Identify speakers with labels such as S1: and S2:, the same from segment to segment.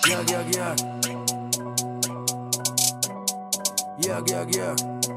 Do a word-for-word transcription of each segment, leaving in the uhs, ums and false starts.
S1: Jak, jak, jak Jak, jak, jak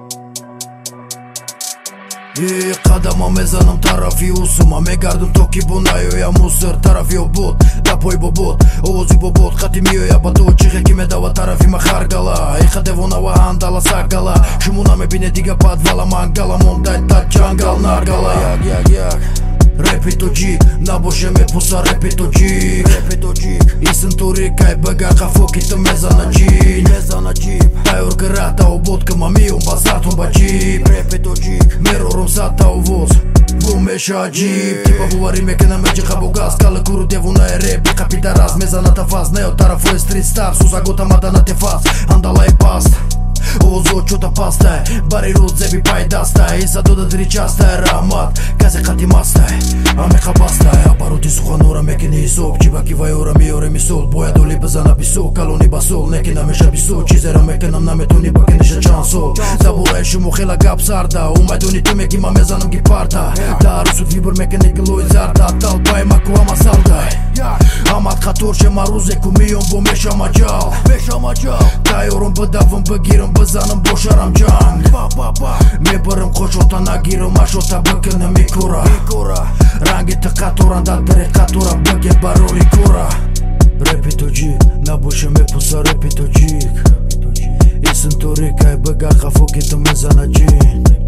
S1: И қадамам мезанам тарафи усум мегардум то ки бо наёя мусор тарафи обуд дапои бобуд овози бобуд хати миёя ба ду чихе ки медава тарафи ма харгала иха девонава андала сагала шумо намебине дига падвала мангала мондай так ҷангал наргала як як як Рэпи тоҷик набоше мепуса рэпи тоҷик рэпи тоҷик исм турикай бага қафо ки ту мезана ҷин мезана ҷиб тайёр гирата обудка ма миём ба сартум ба ҷиб рэпи тоҷик мерорум сата овоз бу меша аҷиб типа бувари мекунам эҷиқа бо газ кала гуру девонаи рэп иқа пидарас мезаната фаз неё тарафои стрит стар сузагота маданате фаз андалаи паст овозо чота пастай бари рӯз зеби пайдастай иса дода диричастай раҳмат касе қати мастай амеқа бастай апароти суханора мекини ҳисоб чибаки вайора меёре мисол бояд оли бизана бисо калони ба сол неки намеша бисо чизеро мекунам наметони бакиниша чанд сол забораи шумо хела гап сарда умайдони ту меки ма мезанам гипарта дарусуд вибр мекини гилои зарда талбаи маку ама салдай амад қаторше ма рӯзе ку миём бо меша маҷал тайёрум бидавам бигирам бизанам бошарам ҷанг мебарам қошота нагирам ашота бикунам икура ранги ты қаторанда дари қатора бигер барори кура рэпи тоҷик набоша мепуса рэпи тоҷик исм турикай бигар қафо ки ту мезана ҷин